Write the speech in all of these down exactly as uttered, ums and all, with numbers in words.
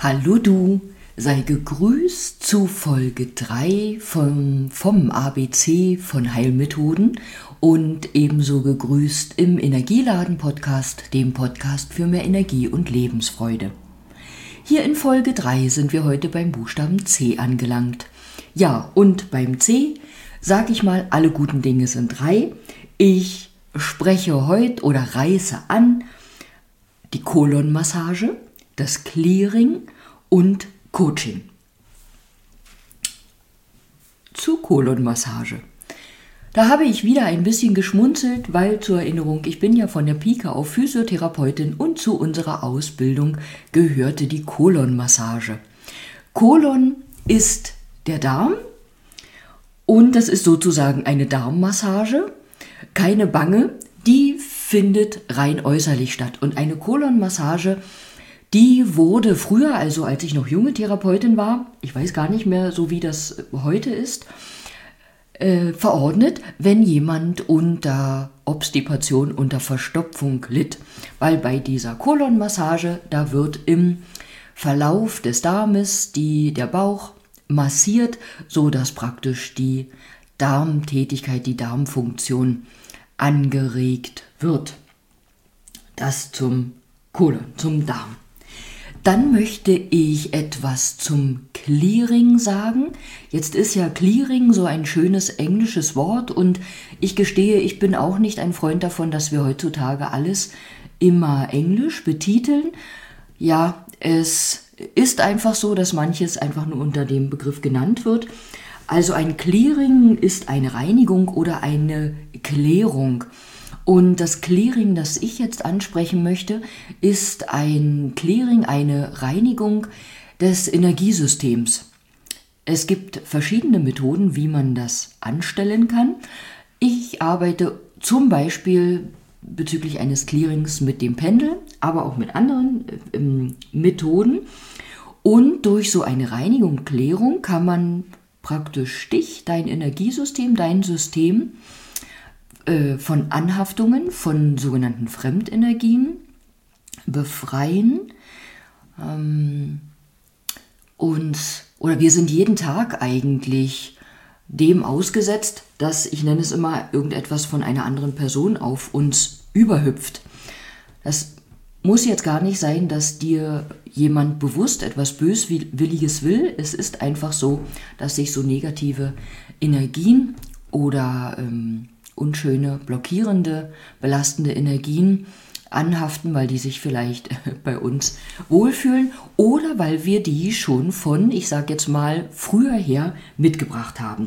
Hallo du, sei gegrüßt zu Folge drei vom, vom A B C von Heilmethoden und ebenso gegrüßt im Energieladen-Podcast, dem Podcast für mehr Energie und Lebensfreude. Hier in Folge drei sind wir heute beim Buchstaben C angelangt. Ja, und beim C sage ich mal, alle guten Dinge sind drei. Ich spreche heute oder reiße an die Kolonmassage, das Clearing und Coaching. Zur Kolonmassage. Da habe ich wieder ein bisschen geschmunzelt, weil zur Erinnerung, ich bin ja von der Pike auf Physiotherapeutin und zu unserer Ausbildung gehörte die Kolonmassage. Kolon ist der Darm und das ist sozusagen eine Darmmassage. Keine Bange, die findet rein äußerlich statt. Und eine Kolonmassage, die wurde früher, also als ich noch junge Therapeutin war, ich weiß gar nicht mehr so, wie das heute ist, äh, verordnet, wenn jemand unter Obstipation, unter Verstopfung litt. Weil bei dieser Kolonmassage, da wird im Verlauf des Darmes die, der Bauch massiert, sodass praktisch die Darmtätigkeit, die Darmfunktion angeregt wird. Das zum Kolon, zum Darm. Dann möchte ich etwas zum Clearing sagen. Jetzt ist ja Clearing so ein schönes englisches Wort und ich gestehe, ich bin auch nicht ein Freund davon, dass wir heutzutage alles immer englisch betiteln. Ja, es ist einfach so, dass manches einfach nur unter dem Begriff genannt wird. Also ein Clearing ist eine Reinigung oder eine Klärung. Und das Clearing, das ich jetzt ansprechen möchte, ist ein Clearing, eine Reinigung des Energiesystems. Es gibt verschiedene Methoden, wie man das anstellen kann. Ich arbeite zum Beispiel bezüglich eines Clearings mit dem Pendel, aber auch mit anderen ähm, Methoden. Und durch so eine Reinigung, Klärung kann man praktisch dich, dein Energiesystem, dein System äh, von Anhaftungen, von sogenannten Fremdenergien befreien. Ähm, und, oder wir sind jeden Tag eigentlich dem ausgesetzt, dass, ich nenne es immer, irgendetwas von einer anderen Person auf uns überhüpft. Das muss jetzt gar nicht sein, dass dir jemand bewusst etwas Böswilliges will. Es ist einfach so, dass sich so negative Energien oder ähm, unschöne, blockierende, belastende Energien anhaften, weil die sich vielleicht bei uns wohlfühlen oder weil wir die schon von, ich sage jetzt mal, früher her mitgebracht haben.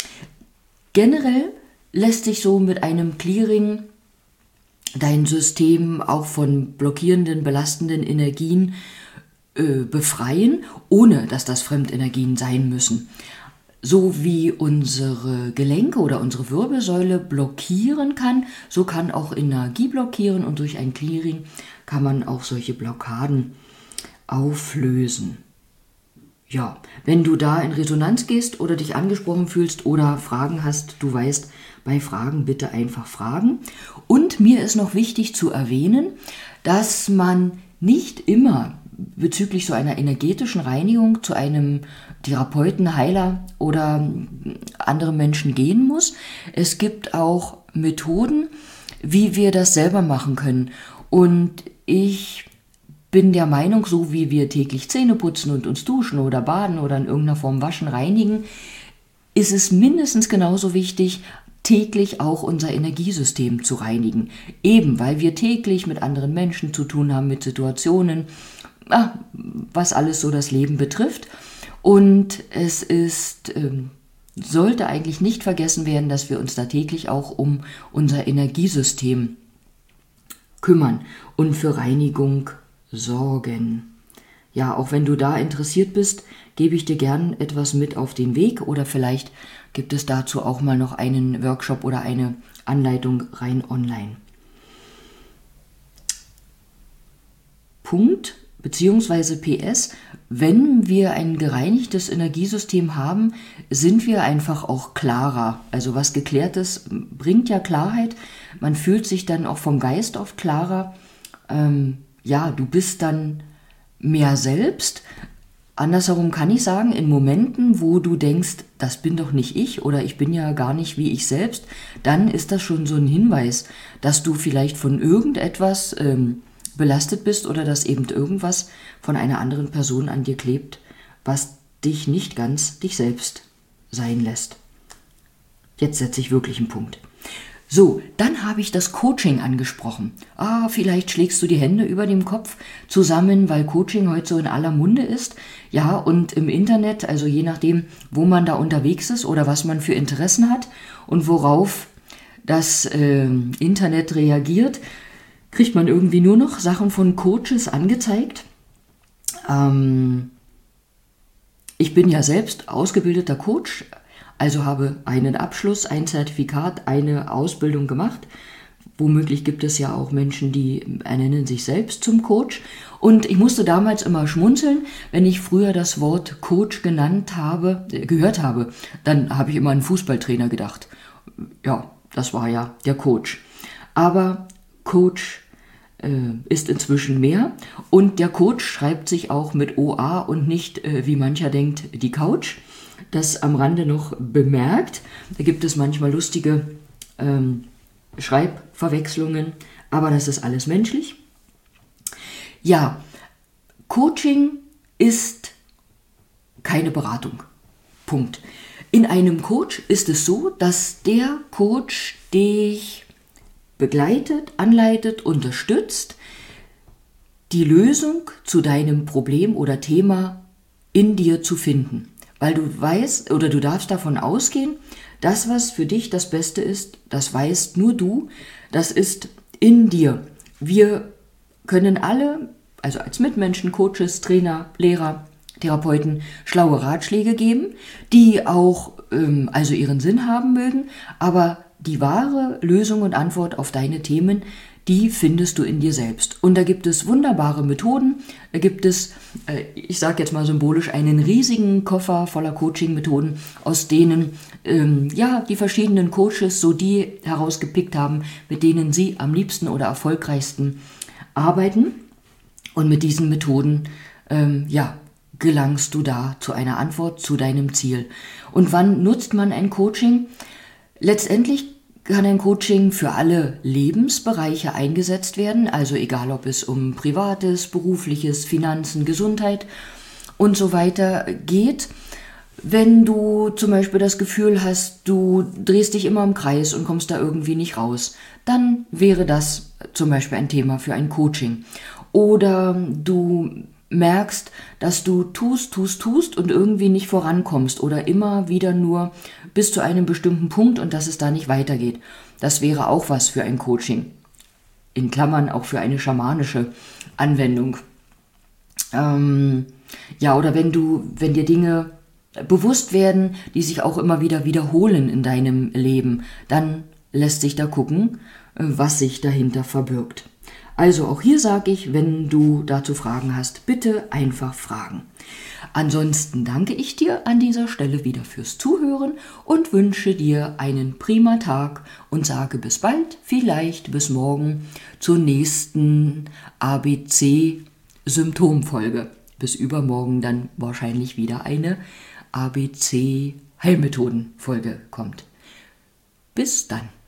Generell lässt sich so mit einem Clearing dein System auch von blockierenden, belastenden Energien äh, befreien, ohne dass das Fremdenergien sein müssen. So wie unsere Gelenke oder unsere Wirbelsäule blockieren kann, so kann auch Energie blockieren und durch ein Clearing kann man auch solche Blockaden auflösen. Ja, wenn du da in Resonanz gehst oder dich angesprochen fühlst oder Fragen hast, du weißt, bei Fragen bitte einfach fragen. Und mir ist noch wichtig zu erwähnen, dass man nicht immer bezüglich so einer energetischen Reinigung zu einem Therapeuten, Heiler oder anderen Menschen gehen muss. Es gibt auch Methoden, wie wir das selber machen können. Und ich bin der Meinung, so wie wir täglich Zähne putzen und uns duschen oder baden oder in irgendeiner Form waschen, reinigen, ist es mindestens genauso wichtig, täglich auch unser Energiesystem zu reinigen. Eben, weil wir täglich mit anderen Menschen zu tun haben, mit Situationen, ah, was alles so das Leben betrifft. Und es ist, ähm, sollte eigentlich nicht vergessen werden, dass wir uns da täglich auch um unser Energiesystem kümmern und für Reinigung sorgen. Ja, auch wenn du da interessiert bist, gebe ich dir gern etwas mit auf den Weg oder vielleicht gibt es dazu auch mal noch einen Workshop oder eine Anleitung rein online. Punkt beziehungsweise P S, wenn wir ein gereinigtes Energiesystem haben, sind wir einfach auch klarer. Also was Geklärtes bringt ja Klarheit. Man fühlt sich dann auch vom Geist oft klarer. Ähm, ja, du bist dann mehr selbst. Andersherum kann ich sagen, in Momenten, wo du denkst, das bin doch nicht ich oder ich bin ja gar nicht wie ich selbst, dann ist das schon so ein Hinweis, dass du vielleicht von irgendetwas ähm, belastet bist oder dass eben irgendwas von einer anderen Person an dir klebt, was dich nicht ganz dich selbst sein lässt. Jetzt setze ich wirklich einen Punkt. So, dann habe ich das Coaching angesprochen. Ah, vielleicht schlägst du die Hände über dem Kopf zusammen, weil Coaching heute so in aller Munde ist. Ja, und im Internet, also je nachdem, wo man da unterwegs ist oder was man für Interessen hat und worauf das äh, Internet reagiert, kriegt man irgendwie nur noch Sachen von Coaches angezeigt. Ähm, ich bin ja selbst ausgebildeter Coach, also habe einen Abschluss, ein Zertifikat, eine Ausbildung gemacht. Womöglich gibt es ja auch Menschen, die ernennen sich selbst zum Coach. Und ich musste damals immer schmunzeln, wenn ich früher das Wort Coach genannt habe, äh, gehört habe. Dann habe ich immer an einen Fußballtrainer gedacht. Ja, das war ja der Coach. Aber Coach äh, ist inzwischen mehr. Und der Coach schreibt sich auch mit O A und nicht, äh, wie mancher denkt, die Couch. Das am Rande noch bemerkt. Da gibt es manchmal lustige ähm, Schreibverwechslungen, aber das ist alles menschlich. Ja, Coaching ist keine Beratung. Punkt. In einem Coach ist es so, dass der Coach dich begleitet, anleitet, unterstützt, die Lösung zu deinem Problem oder Thema in dir zu finden. Weil du weißt oder du darfst davon ausgehen, das, was für dich das Beste ist, das weißt nur du, das ist in dir. Wir können alle, also als Mitmenschen, Coaches, Trainer, Lehrer, Therapeuten, schlaue Ratschläge geben, die auch ähm, also ihren Sinn haben mögen, aber die wahre Lösung und Antwort auf deine Themen, die findest du in dir selbst. Und da gibt es wunderbare Methoden, da gibt es, äh, ich sage jetzt mal symbolisch, einen riesigen Koffer voller Coaching-Methoden, aus denen ähm, ja die verschiedenen Coaches so die herausgepickt haben, mit denen sie am liebsten oder erfolgreichsten arbeiten. Und mit diesen Methoden, ähm, ja, gelangst du da zu einer Antwort, zu deinem Ziel. Und wann nutzt man ein Coaching? Letztendlich kann ein Coaching für alle Lebensbereiche eingesetzt werden, also egal ob es um Privates, Berufliches, Finanzen, Gesundheit und so weiter geht. Wenn du zum Beispiel das Gefühl hast, du drehst dich immer im Kreis und kommst da irgendwie nicht raus, dann wäre das zum Beispiel ein Thema für ein Coaching. Oder du merkst, dass du tust, tust, tust und irgendwie nicht vorankommst oder immer wieder nur bis zu einem bestimmten Punkt und dass es da nicht weitergeht. Das wäre auch was für ein Coaching. In Klammern auch für eine schamanische Anwendung. Ähm, ja, oder wenn du, wenn dir Dinge bewusst werden, die sich auch immer wieder wiederholen in deinem Leben, dann lässt sich da gucken, was sich dahinter verbirgt. Also auch hier sage ich, wenn du dazu Fragen hast, bitte einfach fragen. Ansonsten danke ich dir an dieser Stelle wieder fürs Zuhören und wünsche dir einen prima Tag und sage bis bald, vielleicht bis morgen zur nächsten A B C-Symptomfolge. Bis übermorgen dann wahrscheinlich wieder eine A B C-Heilmethodenfolge kommt. Bis dann.